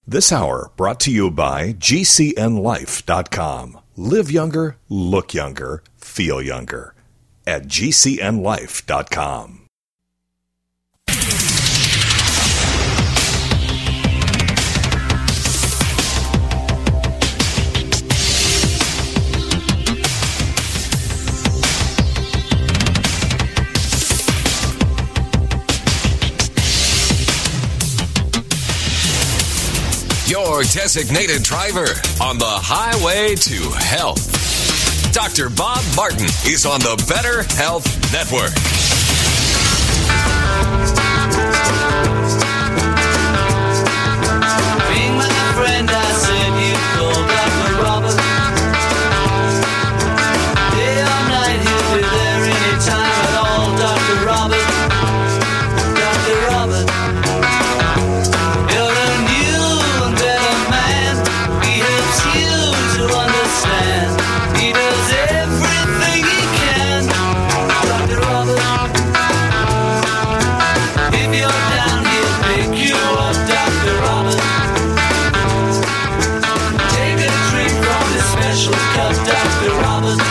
This hour brought to you by GCNLife.com. Live younger, look younger, feel younger at GCNLife.com. Your designated driver on the highway to health. Dr. Bob Martin is on the Better Health Network. Ring my friend, I said you called Dr. Robert. Day or night, he'll be there anytime at all. Dr. Robert, Dr. Robert. You're a new and better man. He helps you to understand. He does everything he can. Dr. Robert. If you're down, he'll pick you up. Dr. Robert. Take a drink from this special cup. Dr. Robert.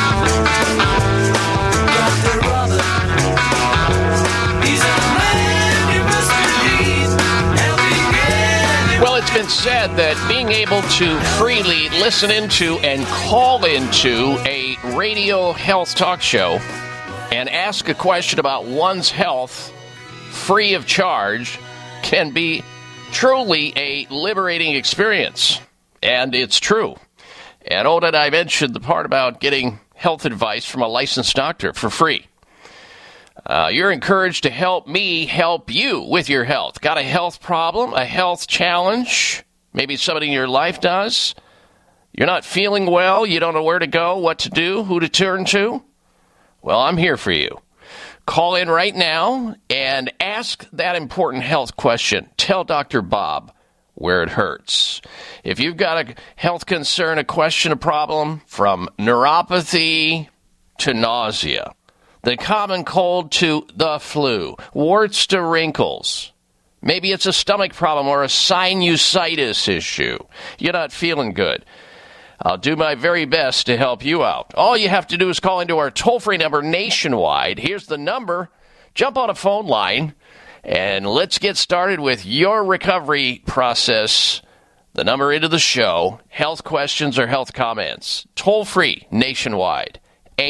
Dr. Robert. He's a man you must believe. Helping anyone. Well, it's been said that being able to freely listen into and call into a radio health talk show and ask a question about one's health free of charge can be truly a liberating experience. And it's true. And oh, did I mention the part about getting health advice from a licensed doctor for free. You're encouraged to help me help you with your health. Got a health problem, a health challenge? Maybe somebody in your life does? You're not feeling well, you don't know where to go, what to do, who to turn to? Well, I'm here for you. Call in right now and ask that important health question. Tell Dr. Bob where it hurts. If you've got a health concern, a question, a problem, from neuropathy to nausea, the common cold to the flu, warts to wrinkles, maybe it's a stomach problem or a sinusitis issue, you're not feeling good, I'll do my very best to help you out. All you have to do is call into our toll-free number nationwide. Here's the number. Jump on a phone line, and let's get started with your recovery process. The number into the show, health questions or health comments. Toll-free nationwide,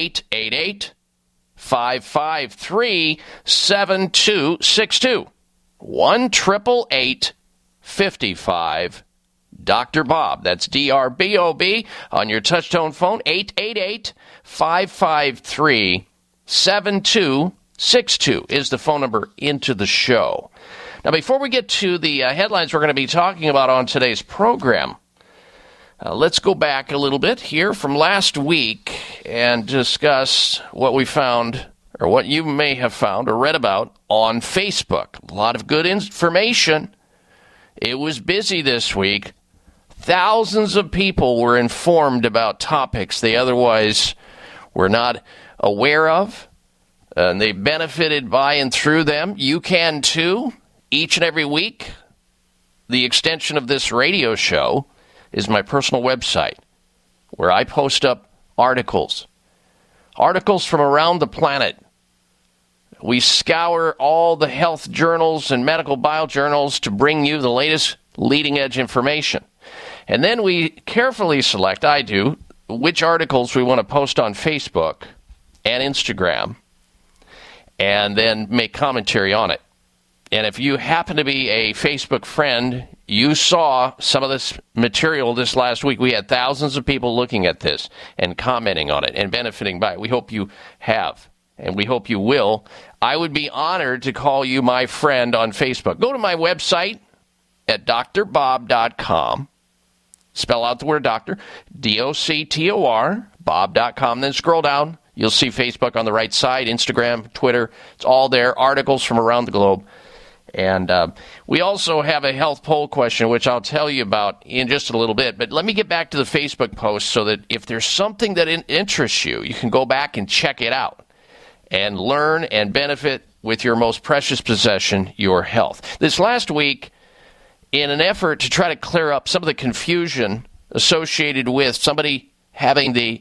888-553-7262. 1-888-55 Dr. Bob. That's D-R-B-O-B on your touch-tone phone, 888-553-7262 is the phone number into the show. Now, before we get to the headlines we're going to be talking about on today's program, let's go back a little bit here from last week and discuss what we found, or what you may have found or read about on Facebook. A lot of good information. It was busy this week. Thousands of people were informed about topics they otherwise were not aware of, and they benefited by and through them. You can too. Each and every week, the extension of this radio show is my personal website, where I post up articles from around the planet. We scour all the health journals and medical biojournals to bring you the latest leading-edge information. And then we carefully select, I do, which articles we want to post on Facebook and Instagram, and then make commentary on it. And if you happen to be a Facebook friend, you saw some of this material this last week. We had thousands of people looking at this and commenting on it and benefiting by it. We hope you have, and we hope you will. I would be honored to call you my friend on Facebook. Go to my website at drbob.com. Spell out the word doctor, D-O-C-T-O-R, bob.com. Then scroll down. You'll see Facebook on the right side, Instagram, Twitter. It's all there, articles from around the globe. And we also have a health poll question, which I'll tell you about in just a little bit. But let me get back to the Facebook post so that if there's something that interests you, you can go back and check it out and learn and benefit with your most precious possession, your health. This last week, in an effort to try to clear up some of the confusion associated with somebody having the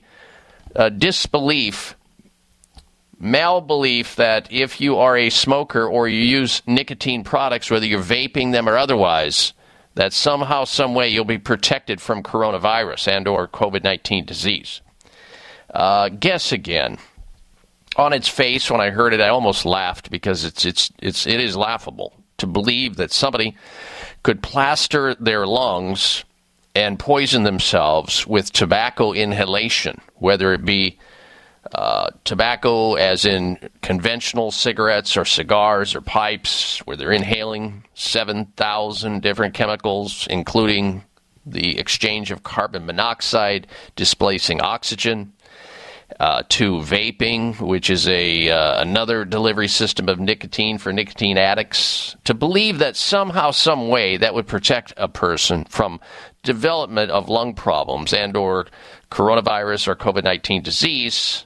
malbelief that if you are a smoker or you use nicotine products, whether you're vaping them or otherwise, that somehow, some way you'll be protected from coronavirus and or COVID-19 disease. Guess again. On its face, when I heard it, I almost laughed because it is laughable to believe that somebody could plaster their lungs and poison themselves with tobacco inhalation, whether it be tobacco as in conventional cigarettes or cigars or pipes, where they're inhaling 7,000 different chemicals, including the exchange of carbon monoxide displacing oxygen, to vaping, which is another delivery system of nicotine for nicotine addicts. To believe that somehow, some way, that would protect a person from development of lung problems and or coronavirus or COVID-19 disease,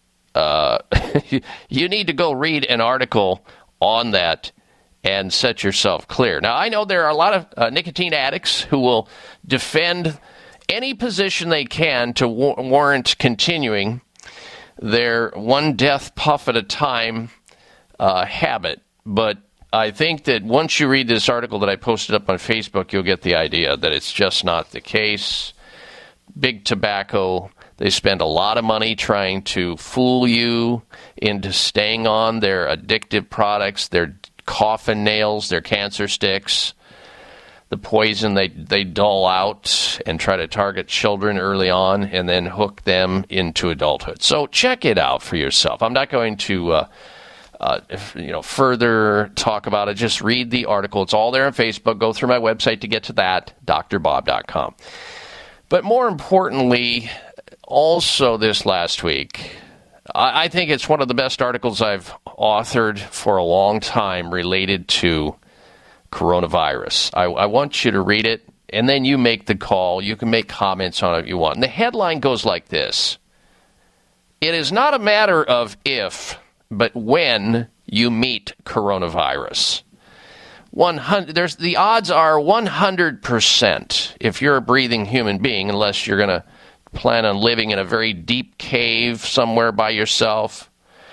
you need to go read an article on that and set yourself clear. Now, I know there are a lot of nicotine addicts who will defend any position they can to warrant continuing their one death puff at a time habit. But I think that once you read this article that I posted up on Facebook, you'll get the idea that it's just not the case. Big Tobacco, they spend a lot of money trying to fool you into staying on their addictive products, their coffin nails, their cancer sticks, the poison they dole out and try to target children early on and then hook them into adulthood. So check it out for yourself. I'm not going to further talk about it. Just read the article. It's all there on Facebook. Go through my website to get to that, drbob.com. But more importantly, also this last week, I think it's one of the best articles I've authored for a long time related to coronavirus. I want you to read it, and then you make the call. You can make comments on it if you want. And the headline goes like this: it is not a matter of if, but when you meet coronavirus. The odds are 100% if you're a breathing human being, unless you're going to plan on living in a very deep cave somewhere by yourself.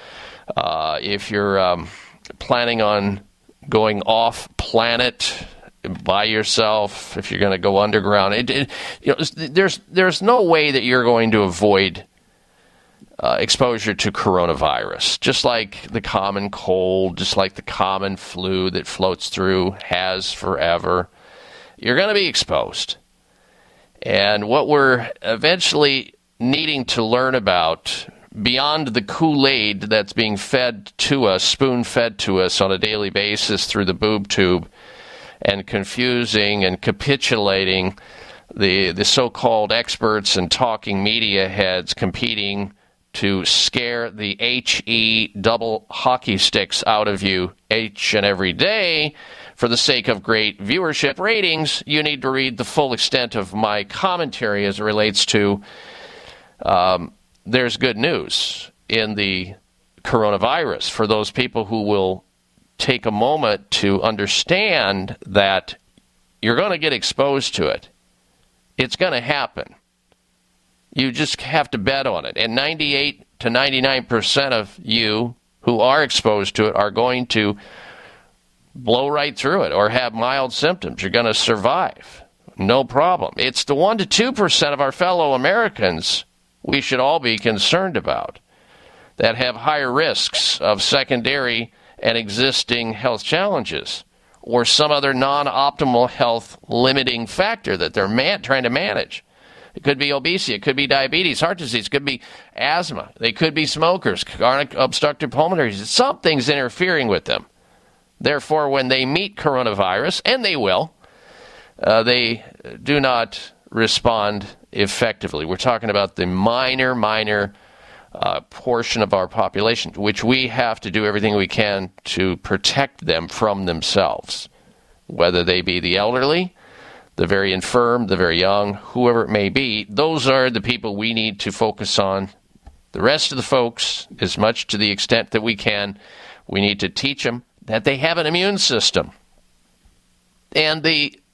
If you're planning on going off planet by yourself, if you're going to go underground, there's no way that you're going to avoid exposure to coronavirus. Just like the common cold, just like the common flu that floats through has forever, you're going to be exposed. And what we're eventually needing to learn about, beyond the Kool-Aid that's being fed to us, spoon-fed to us on a daily basis through the boob tube, and confusing and capitulating the so-called experts and talking media heads competing to scare the HE double hockey sticks out of you each and every day for the sake of great viewership ratings, you need to read the full extent of my commentary as it relates to there's good news in the coronavirus for those people who will take a moment to understand that you're going to get exposed to it. It's going to happen. You just have to bet on it. And 98 to 99% of you who are exposed to it are going to blow right through it or have mild symptoms. You're going to survive. No problem. It's the 1 to 2% of our fellow Americans we should all be concerned about that have higher risks of secondary and existing health challenges or some other non-optimal health limiting factor that they're trying to manage. It could be obesity. It could be diabetes, heart disease. It could be asthma. They could be smokers, chronic obstructive pulmonary disease. Something's interfering with them. Therefore, when they meet coronavirus, and they will, they do not respond effectively. We're talking about the minor portion of our population, which we have to do everything we can to protect them from themselves, whether they be the elderly, the very infirm, the very young, whoever it may be. Those are the people we need to focus on. The rest of the folks, as much to the extent that we can, we need to teach them that they have an immune system. And the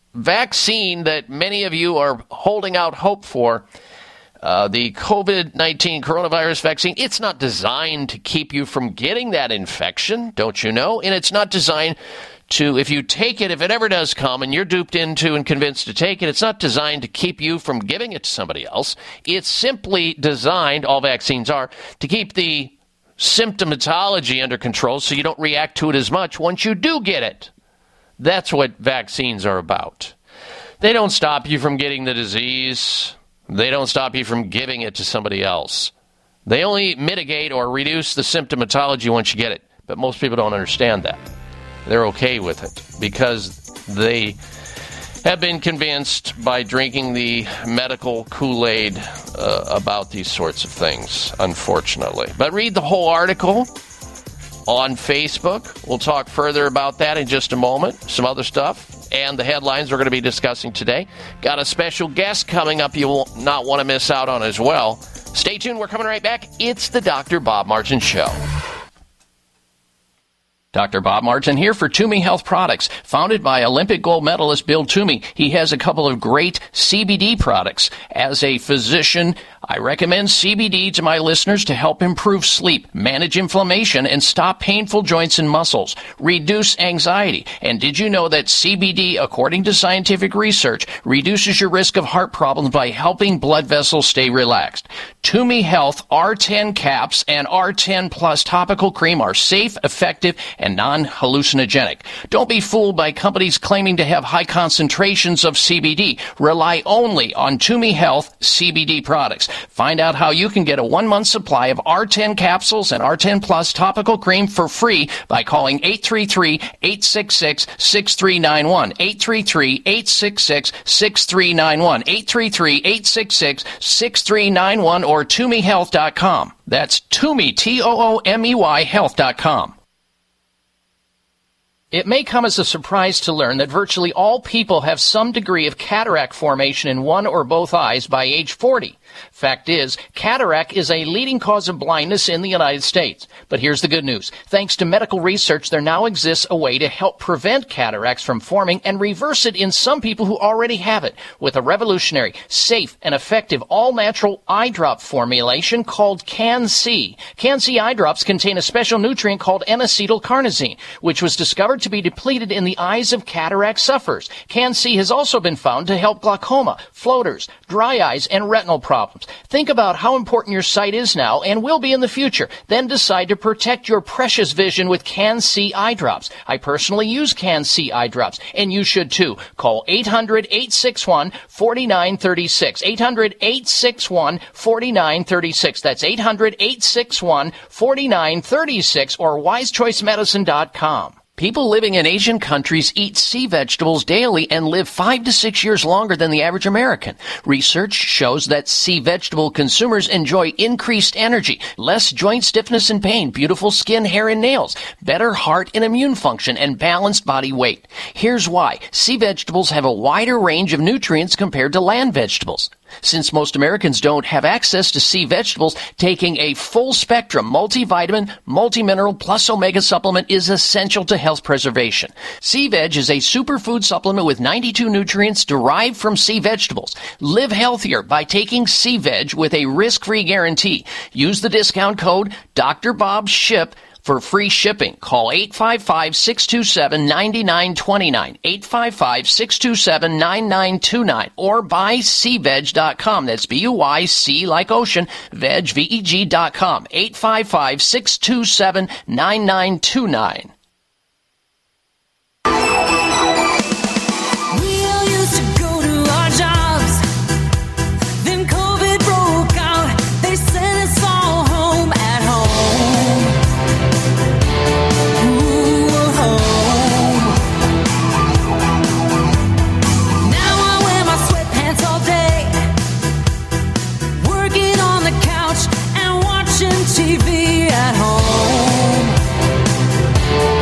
vaccine that many of you are holding out hope for, the COVID-19 coronavirus vaccine, it's not designed to keep you from getting that infection, don't you know? And it's not designed to, if you take it, if it ever does come and you're duped into and convinced to take it, it's not designed to keep you from giving it to somebody else. It's simply designed, all vaccines are, to keep the symptomatology under control so you don't react to it as much once you do get it. That's what vaccines are about. They don't stop you from getting the disease. They don't stop you from giving it to somebody else. They only mitigate or reduce the symptomatology once you get it. But most people don't understand that. They're okay with it because they have been convinced by drinking the medical Kool-Aid about these sorts of things, unfortunately. But read the whole article on Facebook. We'll talk further about that in just a moment. Some other stuff and the headlines we're going to be discussing today. Got a special guest coming up you will not want to miss out on as well. Stay tuned. We're coming right back. It's the Dr. Bob Martin Show. Dr. Bob Martin here for Toomey Health Products. Founded by Olympic gold medalist Bill Toomey, he has a couple of great CBD products. As a physician, I recommend CBD to my listeners to help improve sleep, manage inflammation, and stop painful joints and muscles, reduce anxiety. And did you know that CBD, according to scientific research, reduces your risk of heart problems by helping blood vessels stay relaxed? Toomey Health R10 caps and R10 Plus topical cream are safe, effective, and non-hallucinogenic. Don't be fooled by companies claiming to have high concentrations of CBD. Rely only on Toomey Health CBD products. Find out how you can get a 1-month supply of R10 capsules and R10 Plus topical cream for free by calling 833-866-6391. 833-866-6391. 833-866-6391 or ToomeyHealth.com. That's Toomey, Toomey Health.com. It may come as a surprise to learn that virtually all people have some degree of cataract formation in one or both eyes by age 40. Fact is, cataract is a leading cause of blindness in the United States. But here's the good news. Thanks to medical research, there now exists a way to help prevent cataracts from forming and reverse it in some people who already have it with a revolutionary, safe, and effective all-natural eye drop formulation called Can-C. Can-C eye drops contain a special nutrient called N-acetylcarnosine, which was discovered to be depleted in the eyes of cataract sufferers. Can-C has also been found to help glaucoma, floaters, dry eyes, and retinal problems. Think about how important your sight is now and will be in the future. Then decide to protect your precious vision with Can-C eye drops. I personally use Can-C eye drops, and you should too. Call 800-861-4936. 800-861-4936. That's 800-861-4936 or wisechoicemedicine.com. People living in Asian countries eat sea vegetables daily and live 5 to 6 years longer than the average American. Research shows that sea vegetable consumers enjoy increased energy, less joint stiffness and pain, beautiful skin, hair, and nails, better heart and immune function, and balanced body weight. Here's why. Sea vegetables have a wider range of nutrients compared to land vegetables. Since most Americans don't have access to sea vegetables, taking a full-spectrum multivitamin, multimineral, plus omega supplement is essential to health preservation. Sea Veg is a superfood supplement with 92 nutrients derived from sea vegetables. Live healthier by taking Sea Veg with a risk-free guarantee. Use the discount code DRBOBSHIP for free shipping. Call 855-627-9929, 855-627-9929, or buy SeaVeg.com. That's B-U-Y-C like ocean, veg, V-E-G.com, 855-627-9929. TV at home.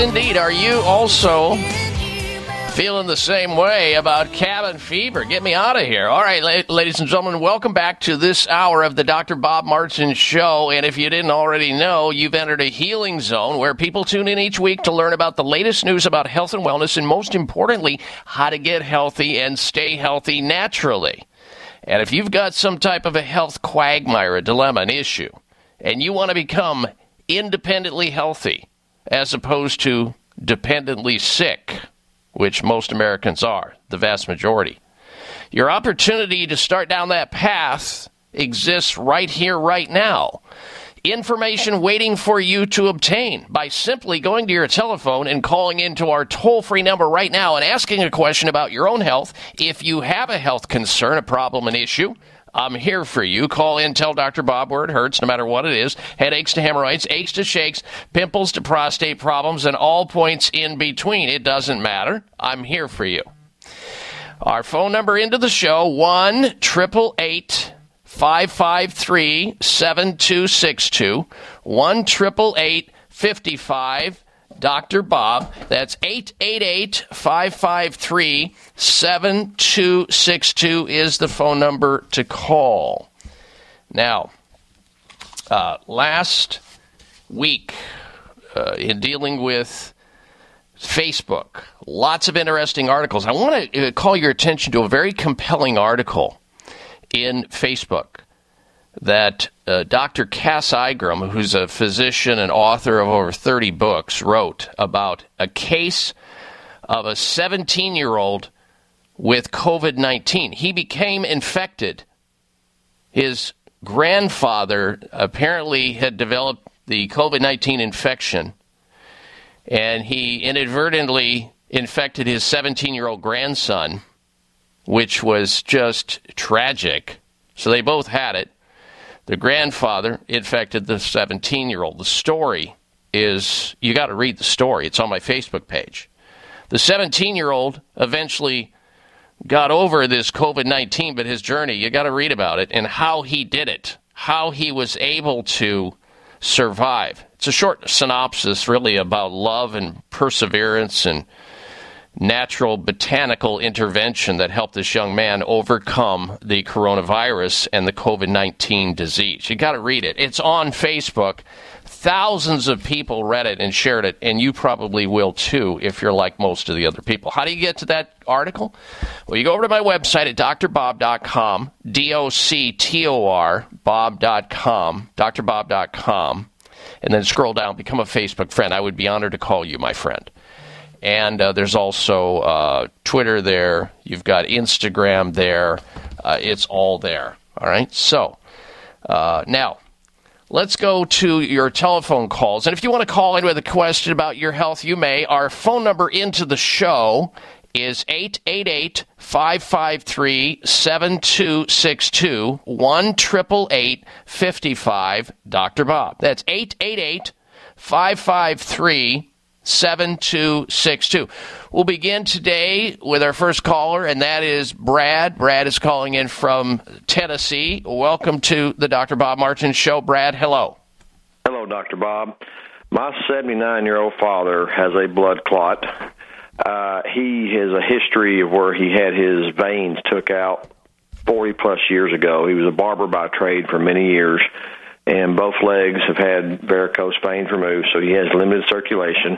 indeed. Are you also feeling the same way about cabin fever? Get me out of here. All right, ladies and gentlemen, welcome back to this hour of the Dr. Bob Martin Show. And if you didn't already know, you've entered a healing zone where people tune in each week to learn about the latest news about health and wellness, and most importantly, how to get healthy and stay healthy naturally. And if you've got some type of a health quagmire, a dilemma, an issue, and you want to become independently healthy as opposed to dependently sick, which most Americans are, the vast majority, your opportunity to start down that path exists right here, right now. Information waiting for you to obtain by simply going to your telephone and calling into our toll-free number right now and asking a question about your own health. If you have a health concern, a problem, an issue, I'm here for you. Call in, tell Dr. Bob where it hurts, no matter what it is. Headaches to hemorrhoids, aches to shakes, pimples to prostate problems, and all points in between. It doesn't matter. I'm here for you. Our phone number into the show, 1-888-553-7262, 1-888-55 Dr. Bob. That's 888-553-7262 is the phone number to call. Now, last week, in dealing with Facebook, lots of interesting articles. I want to call your attention to a very compelling article in Facebook that Dr. Cass Igram, who's a physician and author of over 30 books, wrote about a case of a 17-year-old with COVID-19. He became infected. His grandfather apparently had developed the COVID-19 infection, and he inadvertently infected his 17-year-old grandson, which was just tragic. So they both had it. The grandfather infected the 17-year-old. The story is, you got to read the story. It's on my Facebook page. The 17-year-old eventually got over this COVID-19, but his journey, you got to read about it and how he did it, how he was able to survive. It's a short synopsis, really, about love and perseverance and natural botanical intervention that helped this young man overcome the coronavirus and the COVID-19 disease. You got to read it. It's on Facebook. Thousands of people read it and shared it, and you probably will too if you're like most of the other people. How do you get to that article? Well, you go over to my website at drbob.com, D-O-C-T-O-R, bob.com, drbob.com, and then scroll down, become a Facebook friend. I would be honored to call you my friend. And there's also Twitter there. You've got Instagram there. It's all there. All right? So now, let's go to your telephone calls. And if you want to call in with a question about your health, you may. Our phone number into the show is 888-553-7262, 1-888-55 Dr. Bob. That's 888-553-7262. 7262. We'll begin today with our first caller, and that is Brad. Brad is calling in from Tennessee. Welcome to the Dr. Bob Martin Show. Brad, hello. Hello, Dr. Bob. My 79-year-old father has a blood clot. He has a history of where he had his veins took out 40-plus years ago. He was a barber by trade for many years, and both legs have had varicose veins removed, so he has limited circulation.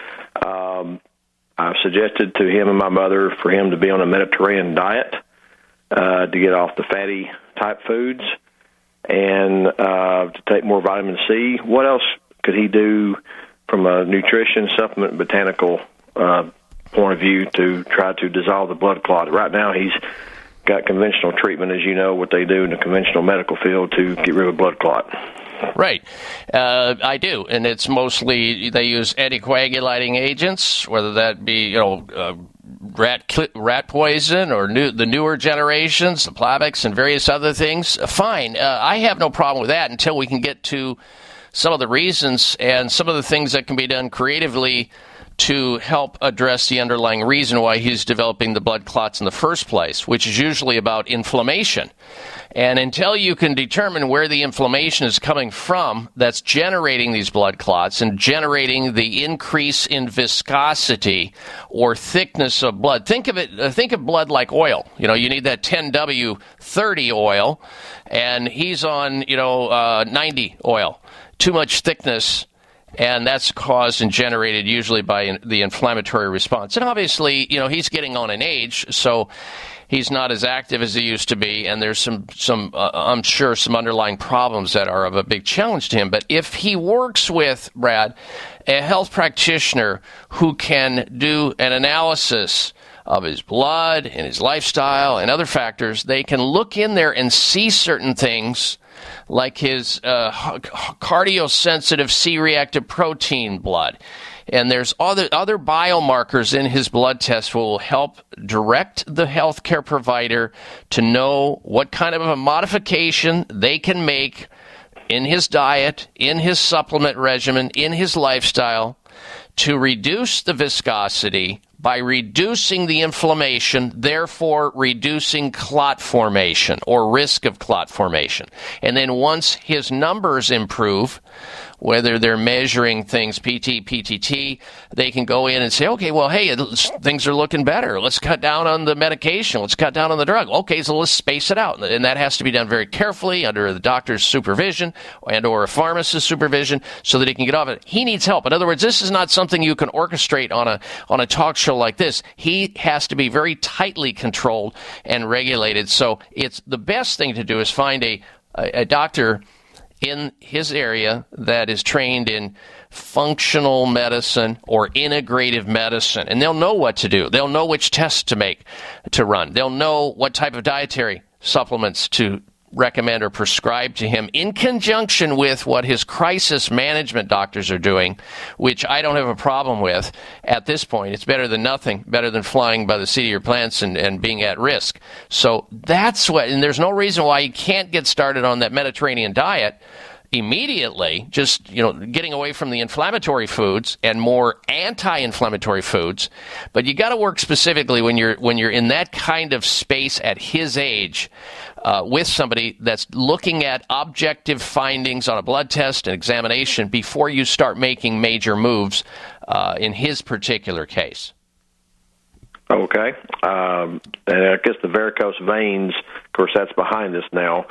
I've suggested to him and my mother for him to be on a Mediterranean diet to get off the fatty type foods and to take more vitamin C. What else could he do from a nutrition, supplement, botanical point of view to try to dissolve the blood clot? Right now he's got conventional treatment, as you know, what they do in the conventional medical field to get rid of a blood clot. Right. I do. And it's mostly they use anticoagulating agents, whether that be, rat poison or the newer generations, the Plavix and various other things. Fine. I have no problem with that until we can get to some of the reasons and some of the things that can be done creatively to help address the underlying reason why he's developing the blood clots in the first place, which is usually about inflammation. And until you can determine where the inflammation is coming from that's generating these blood clots and generating the increase in viscosity or thickness of blood, think of blood like oil. You need that 10W30 oil, and he's on 90 oil. Too much thickness, and that's caused and generated usually by the inflammatory response. And obviously, he's getting on in age, so he's not as active as he used to be, and there's some I'm sure, some underlying problems that are of a big challenge to him. But if he works with, Brad, a health practitioner who can do an analysis of his blood and his lifestyle and other factors, they can look in there and see certain things like his cardiosensitive C-reactive protein blood. And there's other biomarkers in his blood test will help direct the healthcare provider to know what kind of a modification they can make in his diet, in his supplement regimen, in his lifestyle to reduce the viscosity by reducing the inflammation, therefore reducing clot formation or risk of clot formation. And then once his numbers improve, whether they're measuring things, PT, PTT, they can go in and say, okay, well, hey, things are looking better. Let's cut down on the medication. Let's cut down on the drug. Okay, so let's space it out. And that has to be done very carefully under the doctor's supervision and or a pharmacist's supervision so that he can get off it. He needs help. In other words, this is not something you can orchestrate on a talk show like this. He has to be very tightly controlled and regulated. So it's the best thing to do is find a doctor in his area that is trained in functional medicine or integrative medicine, and they'll know what to do. They'll know which tests to run. They'll know what type of dietary supplements to recommend or prescribe to him in conjunction with what his crisis management doctors are doing, which I don't have a problem with at this point. It's better than nothing, better than flying by the seat of your pants and being at risk. So that's what, and there's no reason why you can't get started on that Mediterranean diet immediately, just getting away from the inflammatory foods and more anti-inflammatory foods. But you got to work specifically when you're in that kind of space at his age with somebody that's looking at objective findings on a blood test and examination before you start making major moves in his particular case. Okay. And I guess the varicose veins, of course, that's behind us now.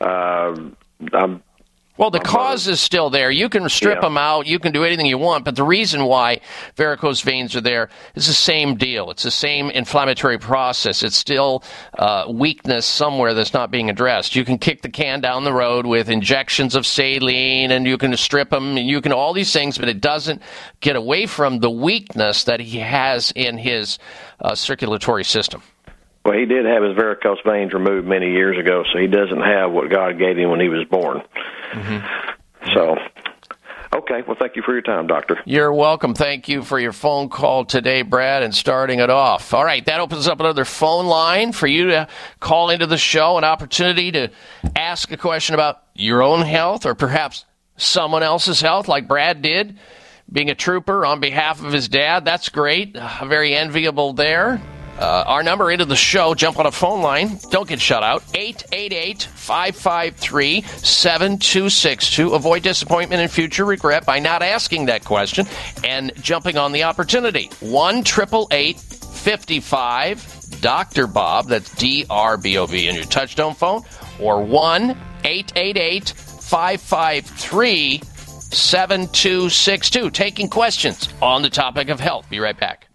Well, the cause is still there. You can strip them out. You can do anything you want. But the reason why varicose veins are there is the same deal. It's the same inflammatory process. It's still weakness somewhere that's not being addressed. You can kick the can down the road with injections of saline, and you can strip them, and you can all these things, but it doesn't get away from the weakness that he has in his circulatory system. Well, he did have his varicose veins removed many years ago, so he doesn't have what God gave him when he was born. Mm-hmm. So, okay. Well, thank you for your time, Doctor. You're welcome. Thank you for your phone call today, Brad, and starting it off. All right, that opens up another phone line for you to call into the show, an opportunity to ask a question about your own health or perhaps someone else's health like Brad did, being a trooper on behalf of his dad. That's great. Very enviable there. Our number into the show, jump on a phone line. Don't get shut out. 888-553-7262. Avoid disappointment and future regret by not asking that question and jumping on the opportunity. 1-888-55 Dr. Bob. That's DRBOB in your touchtone phone. Or 1-888-553-7262. Taking questions on the topic of health. Be right back.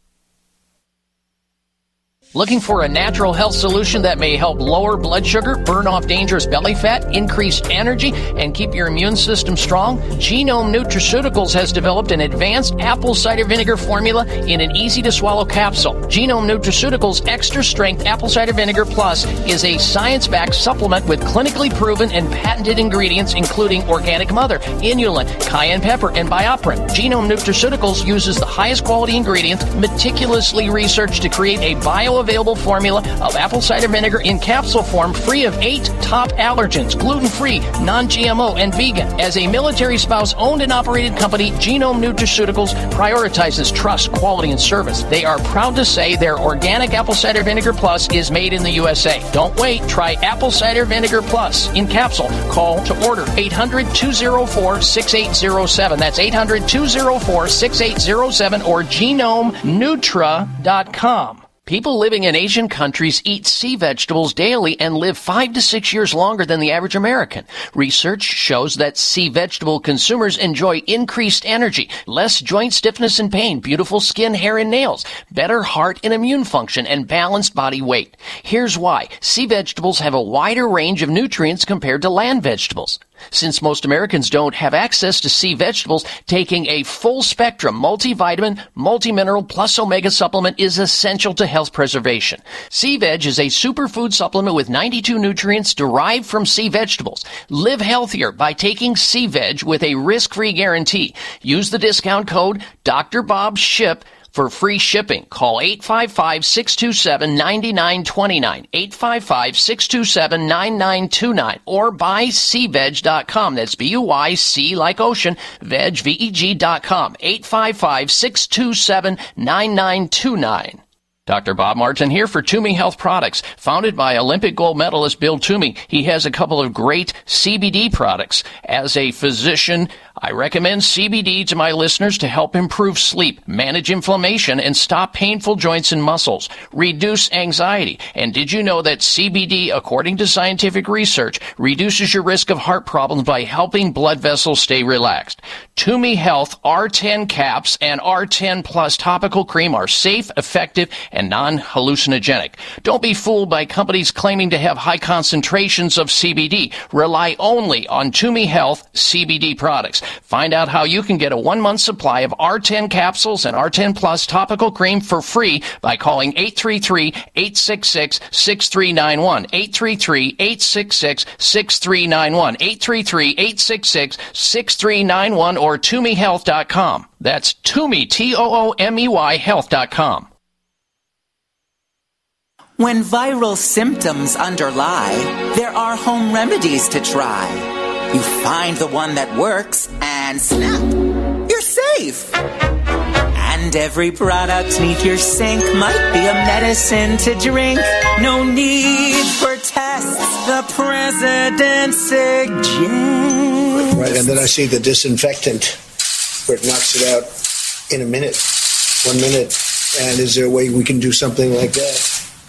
Looking for a natural health solution that may help lower blood sugar, burn off dangerous belly fat, increase energy, and keep your immune system strong? Genome Nutraceuticals has developed an advanced apple cider vinegar formula in an easy-to-swallow capsule. Genome Nutraceuticals Extra Strength Apple Cider Vinegar Plus is a science-backed supplement with clinically proven and patented ingredients including organic mother, inulin, cayenne pepper, and BioPerine. Genome Nutraceuticals uses the highest quality ingredients meticulously researched to create a bioavailable bioavailable formula of apple cider vinegar in capsule form, free of 8 top allergens, gluten-free, non-GMO, and vegan. As a military spouse owned and operated company, Genome Nutraceuticals prioritizes trust, quality, and service. They are proud to say their organic apple cider vinegar plus is made in the USA. Don't wait. Try apple cider vinegar plus in capsule. Call to order 800-204-6807. That's 800-204-6807 or GenomeNutra.com. People living in Asian countries eat sea vegetables daily and live 5 to 6 years longer than the average American. Research shows that sea vegetable consumers enjoy increased energy, less joint stiffness and pain, beautiful skin, hair, and nails, better heart and immune function, and balanced body weight. Here's why. Sea vegetables have a wider range of nutrients compared to land vegetables. Since most Americans don't have access to sea vegetables, taking a full-spectrum multivitamin, multimineral plus omega supplement is essential to health preservation. Sea Veg is a superfood supplement with 92 nutrients derived from sea vegetables. Live healthier by taking Sea Veg with a risk-free guarantee. Use the discount code DrBobShip for free shipping. Call 855-627-9929, 855-627-9929, or buy SeaVeg.com. That's B-U-Y-C like ocean, veg, V-E-G.com, 855-627-9929. Dr. Bob Martin here for Toomey Health Products. Founded by Olympic gold medalist Bill Toomey, he has a couple of great CBD products. As a physician, I recommend CBD to my listeners to help improve sleep, manage inflammation, and stop painful joints and muscles, reduce anxiety. And did you know that CBD, according to scientific research, reduces your risk of heart problems by helping blood vessels stay relaxed? Toomey Health R10 caps and R10 Plus topical cream are safe, effective, and non-hallucinogenic. Don't be fooled by companies claiming to have high concentrations of CBD. Rely only on Toomey Health CBD products. Find out how you can get a 1-month supply of R10 capsules and R10 Plus topical cream for free by calling 833-866-6391, 833-866-6391, 833-866-6391, or ToomeyHealth.com. That's Toomey, Toomey Health.com. When viral symptoms underlie, there are home remedies to try. You find the one that works, and snap, you're safe. And every product neath your sink might be a medicine to drink. No need for tests, the president suggests. Right, and then I see the disinfectant where it knocks it out in a minute, 1 minute. And is there a way we can do something like that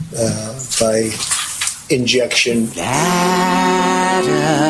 by injection? That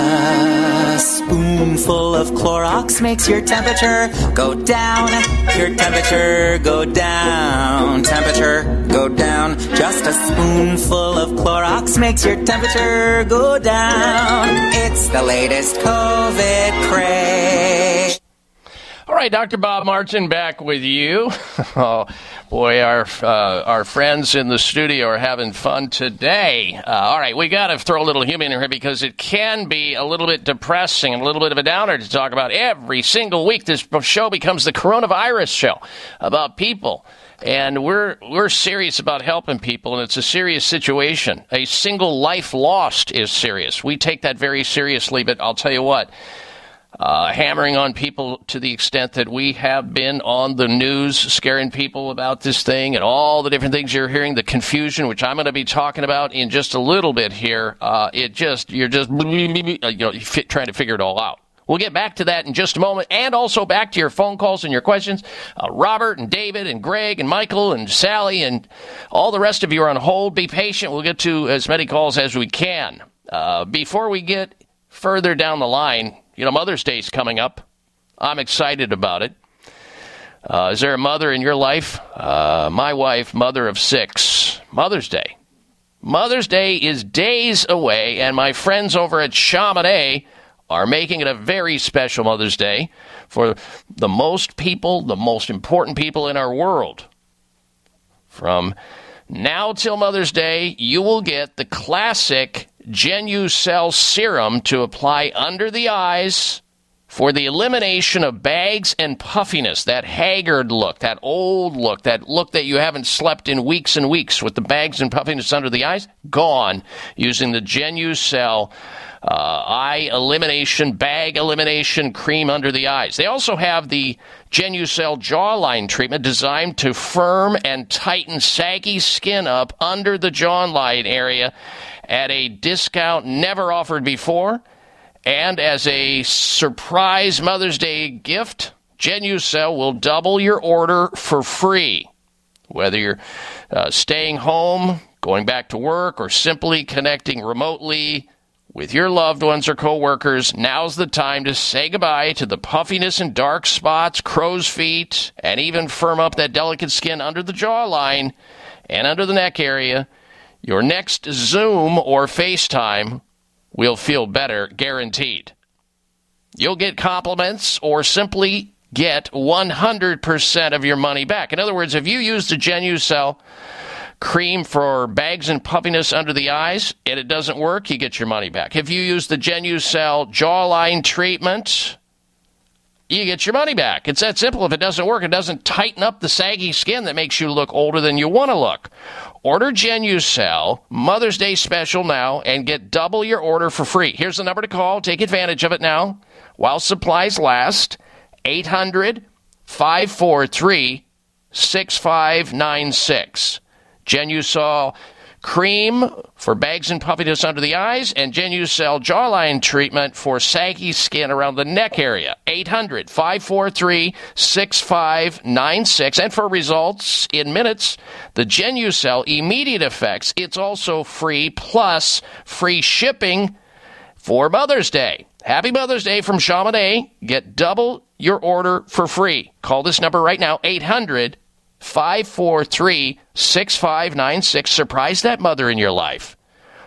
a spoonful of Clorox makes your temperature go down. Your temperature go down. Temperature go down. Just a spoonful of Clorox makes your temperature go down. It's the latest COVID craze. All right, Dr. Bob Martin back with you. Oh, boy, our friends in the studio are having fun today. All right, we got to throw a little humor in here because it can be a little bit depressing and a little bit of a downer to talk about every single week. This show becomes the coronavirus show about people. And we're serious about helping people, and it's a serious situation. A single life lost is serious. We take that very seriously, but I'll tell you what. Hammering on people to the extent that we have been on the news scaring people about this thing and all the different things you're hearing, the confusion, which I'm going to be talking about in just a little bit here. You're just trying to figure it all out. We'll get back to that in just a moment, and also back to your phone calls and your questions. Robert and David and Greg and Michael and Sally and all the rest of you are on hold. Be patient. We'll get to as many calls as we can. Before we get further down the line, Mother's Day is coming up. I'm excited about it. Is there a mother in your life? My wife, mother of 6. Mother's Day. Mother's Day is days away, and my friends over at Chamonix are making it a very special Mother's Day for the most important people in our world. From now till Mother's Day, you will get the classic Genucell serum to apply under the eyes for the elimination of bags and puffiness, that haggard look, that old look, that look that you haven't slept in weeks and weeks with the bags and puffiness under the eyes, gone using the Genucel eye elimination, bag elimination cream under the eyes. They also have the Genucel jawline treatment designed to firm and tighten saggy skin up under the jawline area at a discount never offered before. And as a surprise Mother's Day gift, Genucel will double your order for free. Whether you're staying home, going back to work, or simply connecting remotely with your loved ones or coworkers, now's the time to say goodbye to the puffiness and dark spots, crow's feet, and even firm up that delicate skin under the jawline and under the neck area. Your next Zoom or FaceTime will feel better, guaranteed. You'll get compliments or simply get 100% of your money back. In other words, if you use the Genucel cream for bags and puffiness under the eyes and it doesn't work, you get your money back. If you use the Genucel jawline treatment, you get your money back. It's that simple. If it doesn't work, it doesn't tighten up the saggy skin that makes you look older than you want to look. Order Genucel Mother's Day special now and get double your order for free. Here's the number to call. Take advantage of it now while supplies last. 800-543-6596. Genucel cream for bags and puffiness under the eyes and Genucel jawline treatment for saggy skin around the neck area. 800-543-6596. And for results in minutes, the Genucel immediate effects. It's also free, plus free shipping for Mother's Day. Happy Mother's Day from Chamonix. Get double your order for free. Call this number right now, 800-543-6596. Surprise that mother in your life.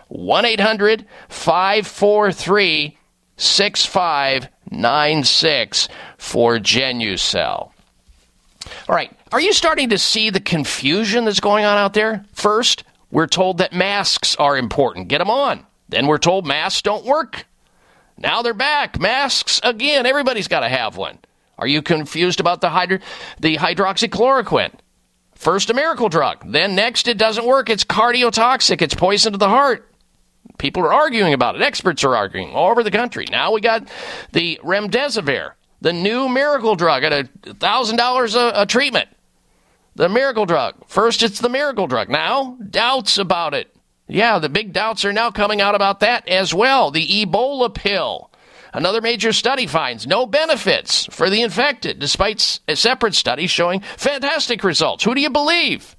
1-800-543-6596 for Genucel. All right. Are you starting to see the confusion that's going on out there? First, we're told that masks are important. Get them on. Then we're told masks don't work. Now they're back. Masks again. Everybody's got to have one. Are you confused about the hydroxychloroquine? First, a miracle drug. Then next, it doesn't work. It's cardiotoxic. It's poison to the heart. People are arguing about it. Experts are arguing all over the country. Now we got the remdesivir, the new miracle drug at $1,000 a treatment. The miracle drug. First, it's the miracle drug. Now, doubts about it. Yeah, the big doubts are now coming out about that as well. The Ebola pill. Another major study finds no benefits for the infected, despite a separate study showing fantastic results. Who do you believe?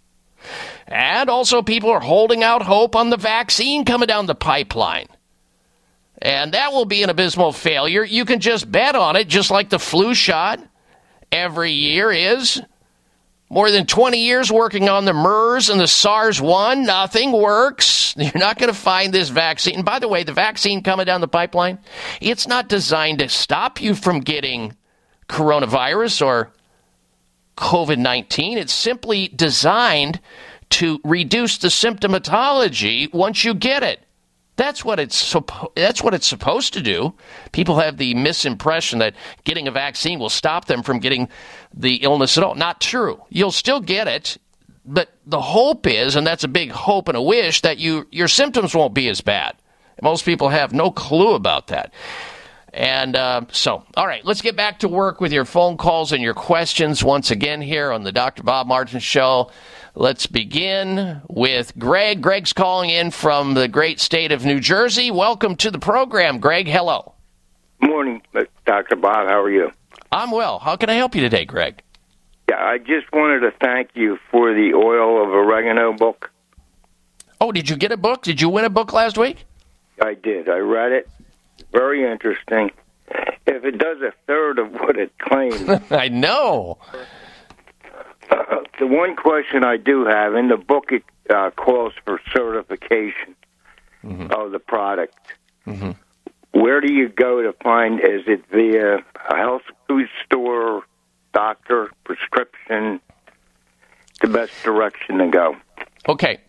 And also people are holding out hope on the vaccine coming down the pipeline. And that will be an abysmal failure. You can just bet on it, just like the flu shot every year is. More than 20 years working on the MERS and the SARS-1. Nothing works. You're not going to find this vaccine. And by the way, the vaccine coming down the pipeline, it's not designed to stop you from getting coronavirus or COVID-19. It's simply designed to reduce the symptomatology once you get it. That's what it's supposed to do. People have the misimpression that getting a vaccine will stop them from getting the illness at all. Not true. You'll still get it, but the hope is, and that's a big hope and a wish, that your symptoms won't be as bad. Most people have no clue about that. And all right, let's get back to work with your phone calls and your questions once again here on the Dr. Bob Martin Show. Let's begin with Greg. Greg's calling in from the great state of New Jersey. Welcome to the program, Greg. Hello. Morning, Dr. Bob. How are you? I'm well. How can I help you today, Greg? Yeah, I just wanted to thank you for the oil of oregano book. Oh, did you get a book? Did you win a book last week? I did. I read it. Very interesting. If it does a third of what it claims. I know. The one question I do have, in the book it calls for certification of the product. Mm-hmm. Where do you go to find, is it via a health food store, doctor, prescription, the best direction to go? Okay.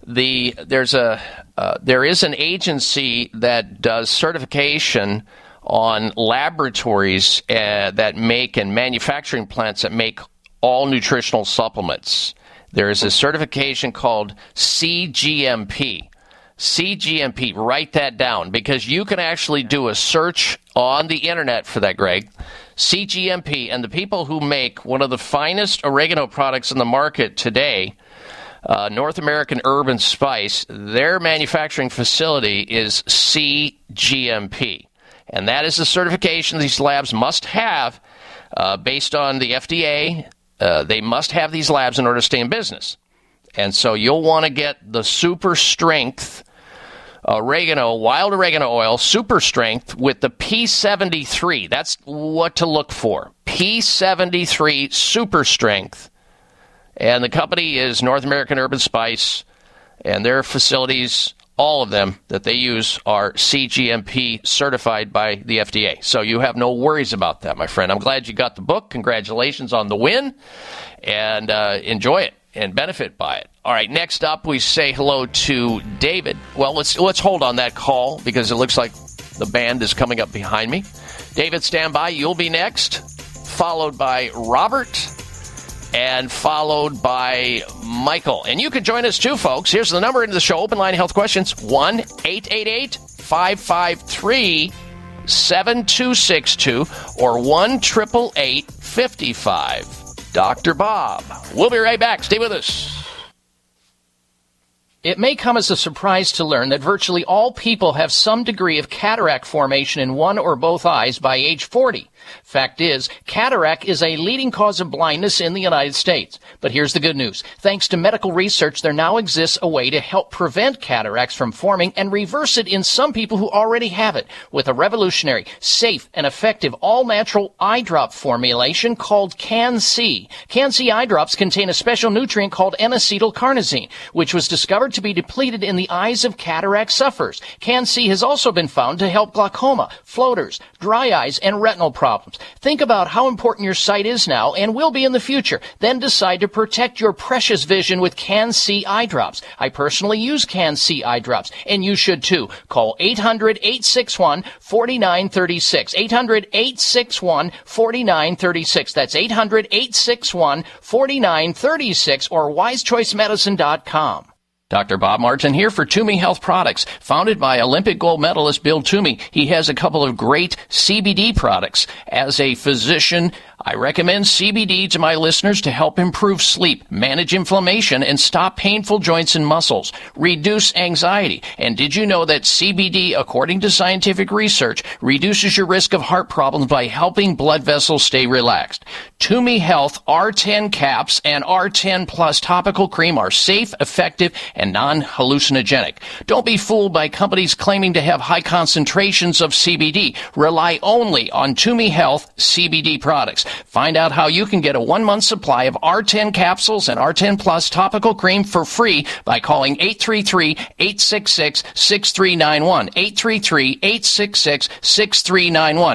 There is an agency that does certification on laboratories that make and manufacturing plants that make all nutritional supplements. There is a certification called CGMP. CGMP, write that down, because you can actually do a search on the internet for that, Greg. CGMP, and the people who make one of the finest oregano products in the market today, North American Herb and Spice, their manufacturing facility is CGMP. And that is the certification these labs must have based on the FDA. They must have these labs in order to stay in business. And so you'll want to get the super strength oregano, wild oregano oil, super strength with the P73. That's what to look for. P73 super strength. And the company is North American Herb and Spice, and their facilities, all of them that they use, are CGMP certified by the FDA. So you have no worries about that, my friend. I'm glad you got the book. Congratulations on the win, and enjoy it and benefit by it. All right, next up, we say hello to David. Well, let's hold on that call, because it looks like the band is coming up behind me. David, stand by. You'll be next, followed by Robert, and followed by Michael. And you can join us too, folks. Here's the number into the show. Open line health questions, 1-888-553-7262 or 1-888-55. Dr. Bob. We'll be right back. Stay with us. It may come as a surprise to learn that virtually all people have some degree of cataract formation in one or both eyes by age 40. Fact is, cataract is a leading cause of blindness in the United States. But here's the good news. Thanks to medical research, there now exists a way to help prevent cataracts from forming and reverse it in some people who already have it with a revolutionary, safe, and effective all-natural eye drop formulation called Can-C. Can-C eye drops contain a special nutrient called N-acetylcarnosine, which was discovered to be depleted in the eyes of cataract sufferers. Can-C has also been found to help glaucoma, floaters, dry eyes, and retinal problems. Think about how important your sight is now and will be in the future. Then decide to protect your precious vision with Can-C eye drops. I personally use Can-C eye drops, and you should too. Call 800-861-4936. 800-861-4936. That's 800-861-4936 or wisechoicemedicine.com. Dr. Bob Martin here for Toomey Health Products. Founded by Olympic gold medalist Bill Toomey, he has a couple of great CBD products. As a physician, I recommend CBD to my listeners to help improve sleep, manage inflammation, and stop painful joints and muscles, reduce anxiety. And did you know that CBD, according to scientific research, reduces your risk of heart problems by helping blood vessels stay relaxed? Toomey Health R10 caps and R10 Plus topical cream are safe, effective, and non-hallucinogenic. Don't be fooled by companies claiming to have high concentrations of CBD. Rely only on Toomey Health CBD products. Find out how you can get a 1-month supply of R10 capsules and R10 Plus topical cream for free by calling 833-866-6391. 833-866-6391.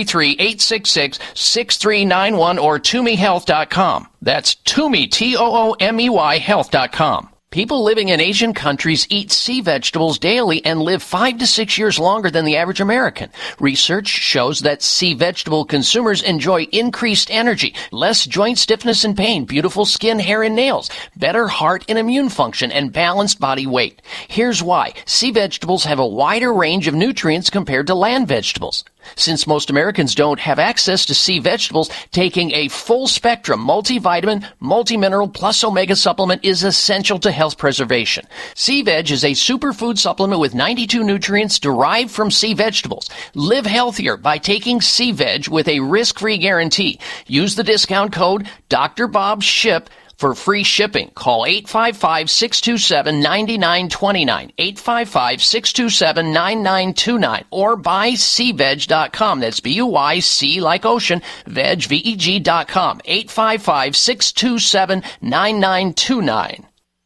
833-866-6391 or ToomeyHealth.com. That's Toomey, Toomey, Health.com. People living in Asian countries eat sea vegetables daily and live 5 to 6 years longer than the average American. Research shows that sea vegetable consumers enjoy increased energy, less joint stiffness and pain, beautiful skin, hair, and nails, better heart and immune function, and balanced body weight. Here's why. Sea vegetables have a wider range of nutrients compared to land vegetables. Since most Americans don't have access to sea vegetables, taking a full-spectrum multivitamin, multimineral, plus omega supplement is essential to health preservation. Sea Veg is a superfood supplement with 92 nutrients derived from sea vegetables. Live healthier by taking Sea Veg with a risk-free guarantee. Use the discount code DrBobShip for free shipping. Call 855-627-9929, 855-627-9929, or buy SeaVeg.com. That's B-U-Y-C like ocean, veg, V-E-G.com, 855-627-9929.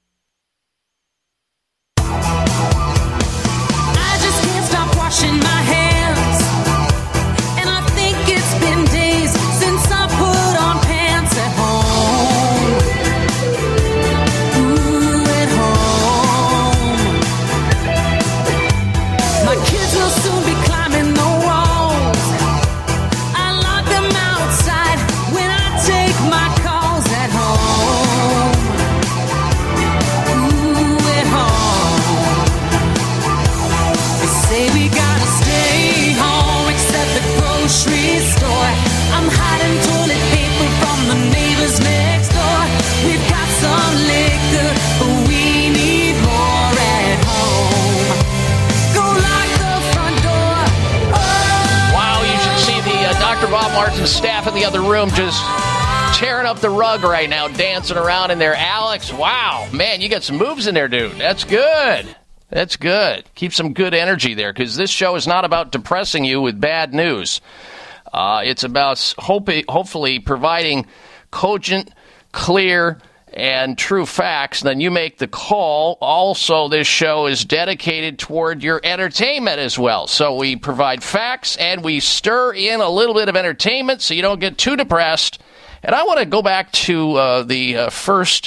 I just can't stop washing my hands, and I think it's been days since I put on pants at home. Ooh, at home. My kids will soon be climbing the walls, Bob Martin's staff in the other room just tearing up the rug right now, dancing around in there. Alex, wow, man, you got some moves in there, dude. That's good. That's good. Keep some good energy there, because this show is not about depressing you with bad news. It's about hopefully providing cogent, clear, and true facts. Then you make the call. Also, this show is dedicated toward your entertainment as well. So we provide facts and we stir in a little bit of entertainment so you don't get too depressed. And I want to go back to the first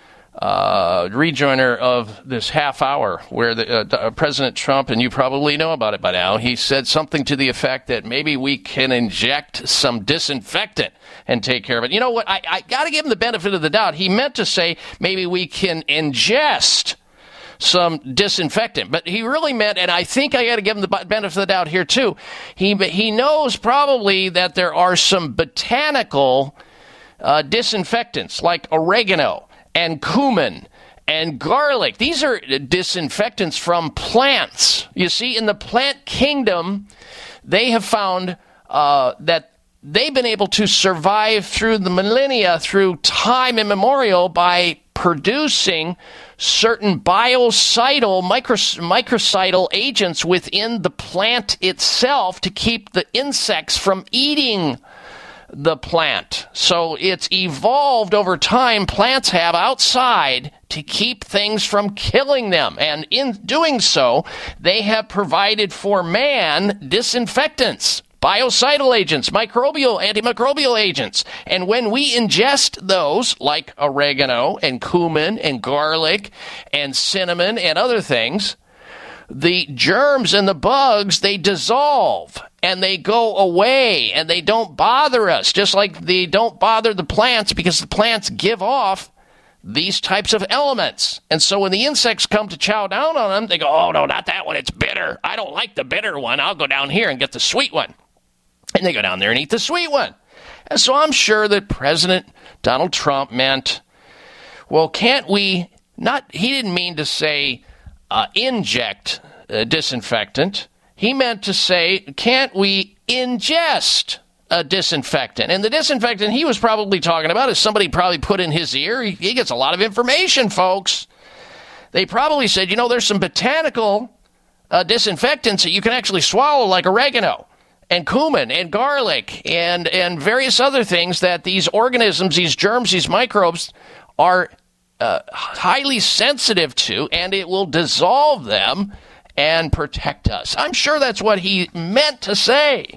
rejoiner of this half hour where President Trump, and you probably know about it by now, he said something to the effect that maybe we can inject some disinfectant and take care of it. You know what? I got to give him the benefit of the doubt. He meant to say maybe we can ingest some disinfectant, but he really meant, and I think I got to give him the benefit of the doubt here too, he knows probably that there are some botanical disinfectants like oregano and cumin and garlic. These are disinfectants from plants. You see, in the plant kingdom, they have found that they've been able to survive through the millennia, through time immemorial, by producing certain biocidal, microcidal agents within the plant itself to keep the insects from eating the plant. So it's evolved over time, plants have outside, to keep things from killing them. And in doing so, they have provided for man disinfectants, biocidal agents, antimicrobial agents. And when we ingest those, like oregano and cumin and garlic and cinnamon and other things, the germs and the bugs, they dissolve and they go away and they don't bother us, just like they don't bother the plants, because the plants give off these types of elements. And so when the insects come to chow down on them, they go, oh, no, not that one. It's bitter. I don't like the bitter one. I'll go down here and get the sweet one. And they go down there and eat the sweet one. And so I'm sure that President Donald Trump meant, well, can't we not, he didn't mean to say inject disinfectant. He meant to say, can't we ingest a disinfectant? And the disinfectant he was probably talking about is somebody probably put in his ear. He gets a lot of information, folks. They probably said, you know, there's some botanical disinfectants that you can actually swallow, like oregano and cumin and garlic and various other things that these organisms, these germs, these microbes are highly sensitive to, and it will dissolve them and protect us. I'm sure that's what he meant to say.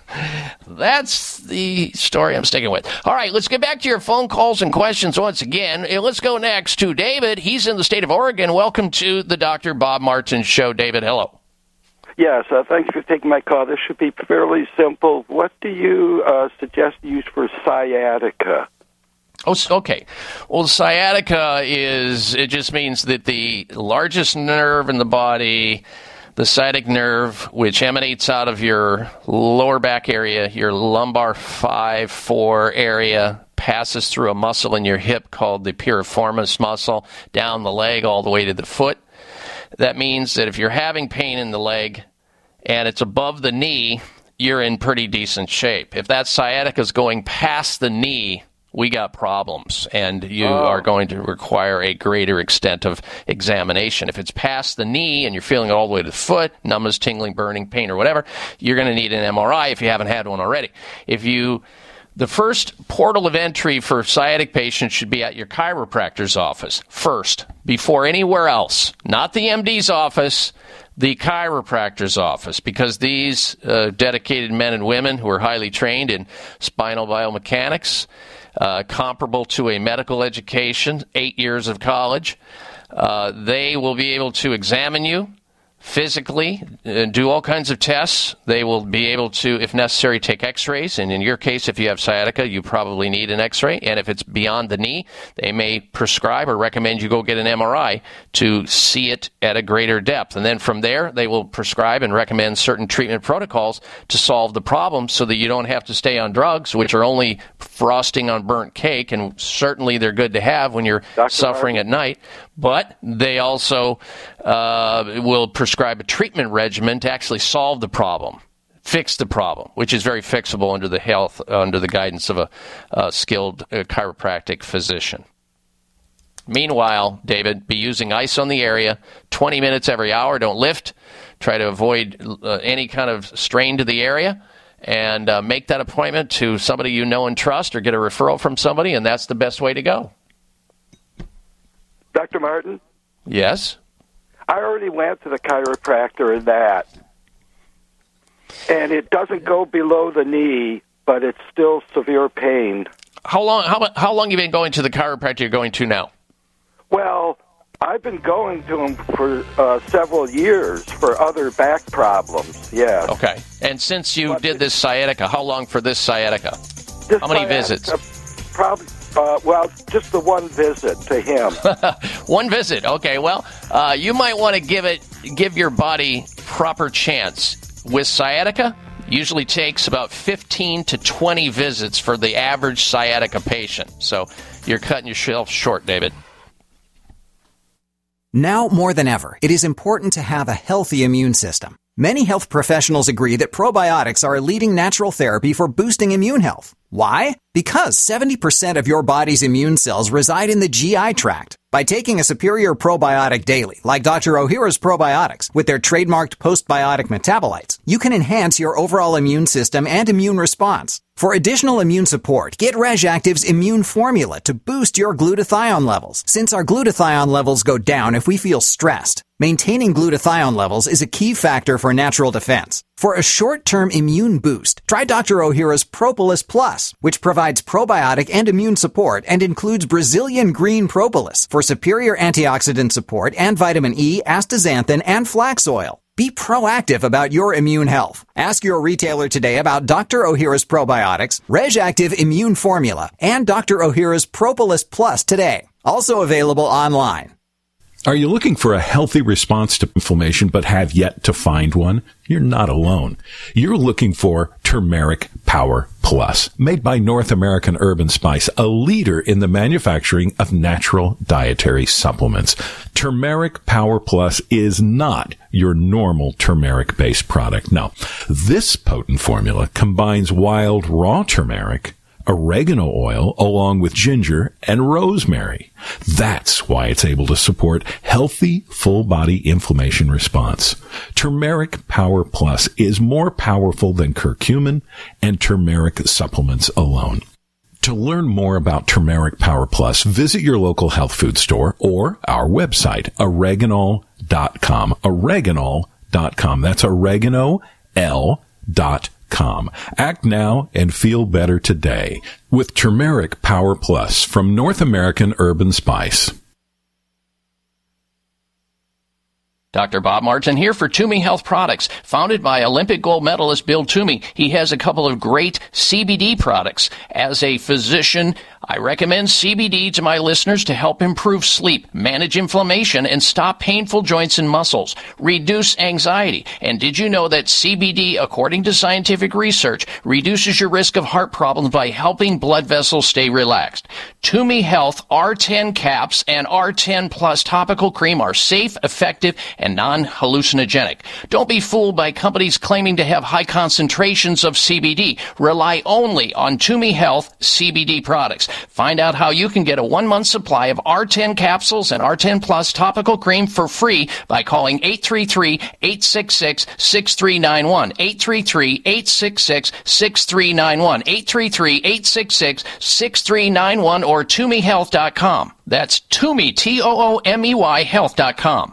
That's the story I'm sticking with. All right, let's get back to your phone calls and questions once again. Let's go next to David. He's in the state of Oregon. Welcome to the Dr. Bob Martin Show. David, hello. Yes, thanks for taking my call. This should be fairly simple. What do you suggest to use for sciatica? Oh, okay. Well, sciatica it just means that the largest nerve in the body, the sciatic nerve, which emanates out of your lower back area, your lumbar 5-4 area, passes through a muscle in your hip called the piriformis muscle, down the leg all the way to the foot. That means that if you're having pain in the leg and it's above the knee, you're in pretty decent shape. If that sciatica is going past the knee, we got problems, and you are going to require a greater extent of examination. If it's past the knee and you're feeling it all the way to the foot, numbness, tingling, burning, pain, or whatever, you're going to need an MRI if you haven't had one already. The first portal of entry for sciatic patients should be at your chiropractor's office first, before anywhere else. Not the MD's office, the chiropractor's office, because these dedicated men and women who are highly trained in spinal biomechanics, comparable to a medical education, 8 years of college, they will be able to examine you physically, do all kinds of tests. They will be able to, if necessary, take x-rays. And in your case, if you have sciatica, you probably need an x-ray. And if it's beyond the knee, they may prescribe or recommend you go get an MRI to see it at a greater depth. And then from there, they will prescribe and recommend certain treatment protocols to solve the problem so that you don't have to stay on drugs, which are only frosting on burnt cake. And certainly they're good to have when you're suffering at night. But they also will prescribe a treatment regimen to actually solve the problem. fix the problem, which is very fixable under the guidance of a skilled chiropractic physician. Meanwhile, David, be using ice on the area, 20 minutes every hour. Don't lift. Try to avoid any kind of strain to the area, and make that appointment to somebody you know and trust, or get a referral from somebody, and that's the best way to go. Dr. Martin? Yes? I already went to the chiropractor in that, and it doesn't go below the knee, but it's still severe pain. How long have you been going to the chiropractor you're going to now? Well, I've been going to him for several years for other back problems, yes. Okay. And since you did this sciatica, how long for this sciatica? How many visits? Probably, just the one visit to him. One visit. Okay. Well, you might want to give your body proper chance. With sciatica, usually takes about 15 to 20 visits for the average sciatica patient. So you're cutting yourself short, David. Now more than ever, it is important to have a healthy immune system. Many health professionals agree that probiotics are a leading natural therapy for boosting immune health. Why? Because 70% of your body's immune cells reside in the GI tract. By taking a superior probiotic daily, like Dr. Ohhira's probiotics, with their trademarked postbiotic metabolites, you can enhance your overall immune system and immune response. For additional immune support, get RegActive's immune formula to boost your glutathione levels, since our glutathione levels go down if we feel stressed. Maintaining glutathione levels is a key factor for natural defense. For a short-term immune boost, try Dr. Ohhira's Propolis Plus, which provides probiotic and immune support and includes Brazilian green propolis for superior antioxidant support and vitamin E, astaxanthin, and flax oil. Be proactive about your immune health. Ask your retailer today about Dr. Ohhira's probiotics, RegActive Immune Formula, and Dr. Ohhira's Propolis Plus today. Also available online. Are you looking for a healthy response to inflammation but have yet to find one? You're not alone. You're looking for Turmeric Power Plus, made by North American Herb & Spice, a leader in the manufacturing of natural dietary supplements. Turmeric Power Plus is not your normal turmeric-based product. No, this potent formula combines wild raw turmeric, oregano oil, along with ginger and rosemary. That's why it's able to support healthy, full-body inflammation response. Turmeric Power Plus is more powerful than curcumin and turmeric supplements alone. To learn more about Turmeric Power Plus, visit your local health food store or our website, oreganol.com. Oreganol.com. That's oregano.com. Act now and feel better today with Turmeric Power Plus from North American Herb & Spice. Dr. Bob Martin here for Toomey Health Products. Founded by Olympic gold medalist Bill Toomey, he has a couple of great CBD products. As a physician, I recommend CBD to my listeners to help improve sleep, manage inflammation, and stop painful joints and muscles, reduce anxiety. And did you know that CBD, according to scientific research, reduces your risk of heart problems by helping blood vessels stay relaxed? Toomey Health R10 caps and R10 Plus topical cream are safe, effective, and non-hallucinogenic. Don't be fooled by companies claiming to have high concentrations of CBD. Rely only on Toomey Health CBD products. Find out how you can get a 1-month supply of R10 capsules and R10 Plus topical cream for free by calling 833-866-6391. 833-866-6391. 833-866-6391 or ToomeyHealth.com. That's Toomey, Toomey Health.com.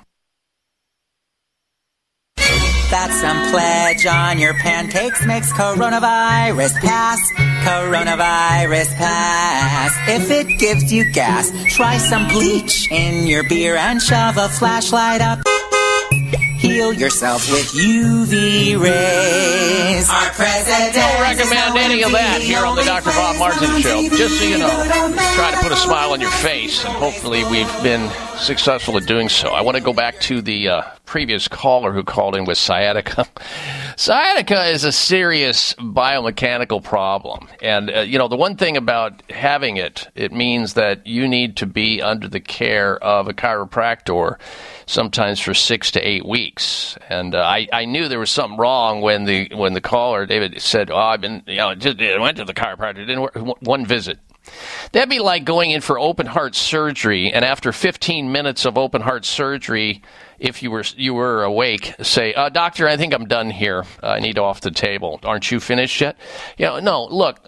That's some pledge on your pancakes makes coronavirus pass. Coronavirus pass. If it gives you gas, try some bleach in your beer and shove a flashlight up. Heal yourself with UV rays. Our president don't recommend any of that here on the Dr. Bob Martin Show. Just so you know, try to put a smile on your face, and hopefully we've been successful at doing so. I want to go back to the previous caller who called in with sciatica. Sciatica is a serious biomechanical problem. And, the one thing about having it means that you need to be under the care of a chiropractor sometimes for 6 to 8 weeks. And I knew there was something wrong when the caller, David, said, I went to the chiropractor, it didn't work, one visit. That'd be like going in for open heart surgery, and after 15 minutes of open heart surgery, if you were awake, say, doctor, I think I'm done here. I need off the table. Aren't you finished yet? No, look,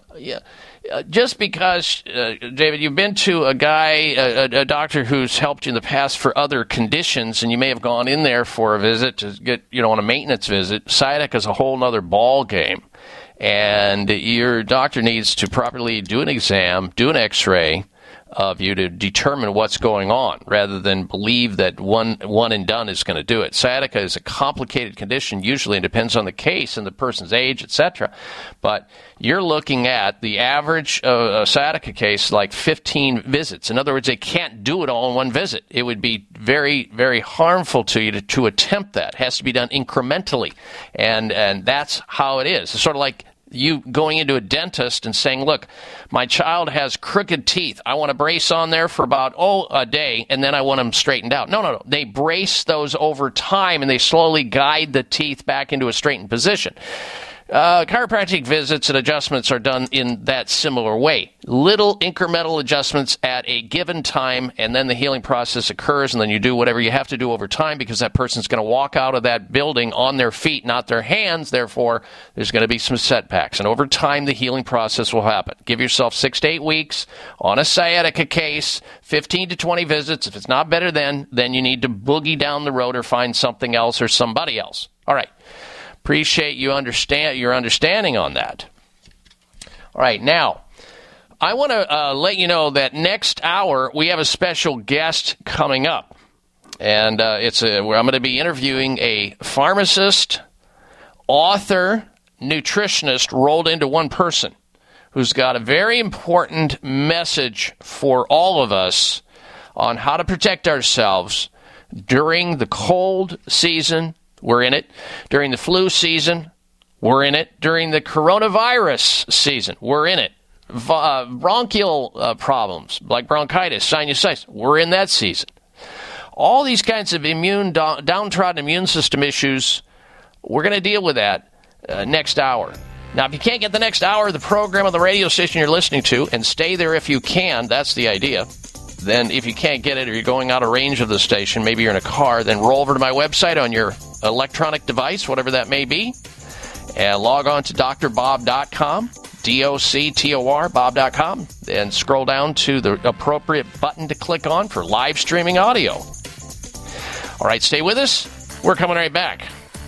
just because, David, you've been to a guy, a doctor who's helped you in the past for other conditions, and you may have gone in there for a visit to get, on a maintenance visit. Sciatica is a whole other ball game. And your doctor needs to properly do an exam, do an x-ray of you to determine what's going on, rather than believe that one and done is going to do it. Sciatica is a complicated condition. Usually it depends on the case and the person's age, etc. But you're looking at the average sciatica case like 15 visits. In other words, they can't do it all in one visit. It would be very, very harmful to you to attempt that. It has to be done incrementally. And that's how it is. It's sort of like you going into a dentist and saying, look, my child has crooked teeth. I want a brace on there for about, a day, and then I want them straightened out. No. They brace those over time, and they slowly guide the teeth back into a straightened position. Chiropractic visits and adjustments are done in that similar way. Little incremental adjustments at a given time, and then the healing process occurs, and then you do whatever you have to do over time, because that person's going to walk out of that building on their feet, not their hands. Therefore, there's going to be some setbacks. And over time, the healing process will happen. Give yourself 6 to 8 weeks on a sciatica case, 15 to 20 visits. If it's not better then you need to boogie down the road or find something else or somebody else. All right. Appreciate your understanding on that. All right, now, I want to let you know that next hour we have a special guest coming up. And I'm going to be interviewing a pharmacist, author, nutritionist rolled into one person who's got a very important message for all of us on how to protect ourselves during the cold season. We're in it. During the flu season, we're in it. During the coronavirus season, we're in it. Bronchial problems like bronchitis, sinusitis, we're in that season. All these kinds of downtrodden immune system issues, we're going to deal with that next hour. Now, if you can't get the next hour of the program on the radio station you're listening to, and stay there if you can, that's the idea. Then if you can't get it, or you're going out of range of the station, maybe you're in a car, then roll over to my website on your electronic device, whatever that may be, and log on to drbob.com, DOCTOR, bob.com, and scroll down to the appropriate button to click on for live streaming audio. All right, stay with us. We're coming right back.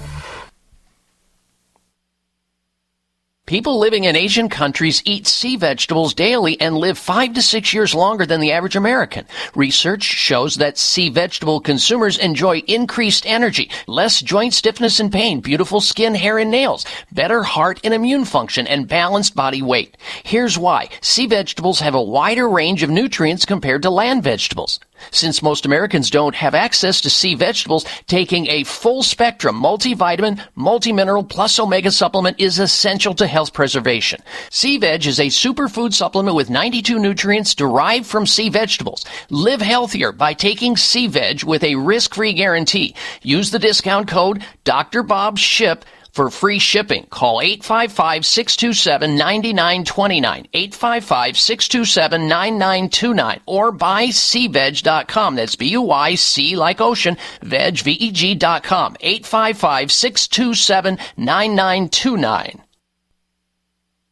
People living in Asian countries eat sea vegetables daily and live 5 to 6 years longer than the average American. Research shows that sea vegetable consumers enjoy increased energy, less joint stiffness and pain, beautiful skin, hair, and nails, better heart and immune function, and balanced body weight. Here's why. Sea vegetables have a wider range of nutrients compared to land vegetables. Since most Americans don't have access to sea vegetables, taking a full-spectrum multivitamin, multimineral plus omega supplement is essential to health preservation. Sea Veg is a superfood supplement with 92 nutrients derived from sea vegetables. Live healthier by taking Sea Veg with a risk-free guarantee. Use the discount code DRBobShip for free shipping. Call 855-627-9929, 855-627-9929, or buy seaveg.com. That's B-U-Y-C like ocean, veg, V-E-G.com, 855-627-9929.